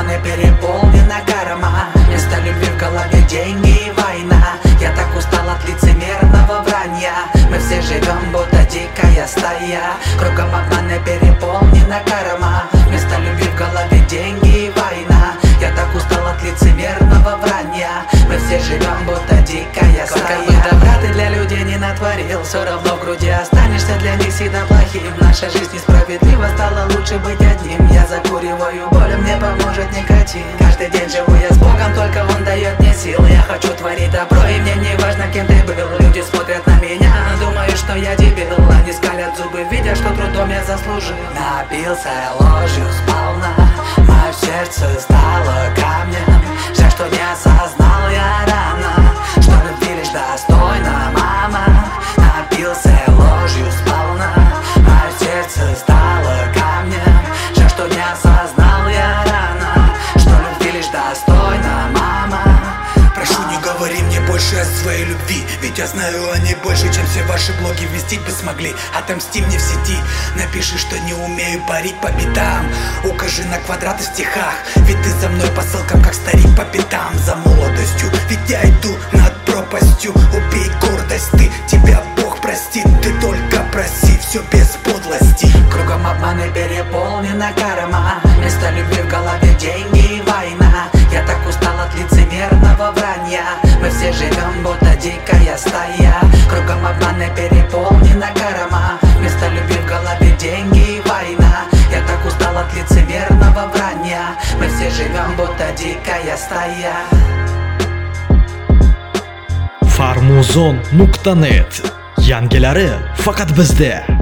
обманы, переполнена карма. Вместо любви в голове деньги и война. Я так устал от лицемерного вранья. Мы все живем, будто дикая стая. Кругом обманы, переполнена карма. Вместо любви в голове деньги и война. Я так устал от лицемерного вранья. Мы все живем, будто дикая стая. Сколько бы добра ты для людей не натворил, все равно в груди останешься для них всегда плохим. Наша жизнь несправедлива, стало лучше быть одним. Я закуриваю боль, мне поможет никотин. Каждый день живу я с Богом, только Он дает мне силы. Я хочу творить добро, и мне не важно, кем ты был. Люди смотрят на меня, думают, что я дебил. Они скалят зубы, видя, что трудом я заслужил. Напился ложью сполна, мое сердце стало камнем. Жаль, что не осознал я рано, что любви лишь достойна мама. Напился ложью сполна, мое сердце стало камнем. Жаль, что не осознал я рано, что любви лишь достойна мама. Прошу, не говори мне больше о своей любви, ведь я знаю о ней больше, чем все ваши блоги вместить бы смогли. Отомсти мне в сети, напиши, что не умею парить по битам. Укажи на квадраты в стихах, ведь ты за мной по ссылкам, как старик по пятам. За молодостью, ведь я иду над пропастью. Убей гордость ты, тебя Бог простит. Ты только проси, все без подлости. Кругом обманы, переполнена карма. Вместо любви в голове деньги и война. Я так устал от лицемерного вранья. Мы все живем, будто дикая стая. Кругом обманы, переполнена карма. Вместо любви в голове деньги и война. Я так устал от лицемерного вранья. Мы все живем, будто дикая стая. Farmuzon.net yangilari faqat bizda.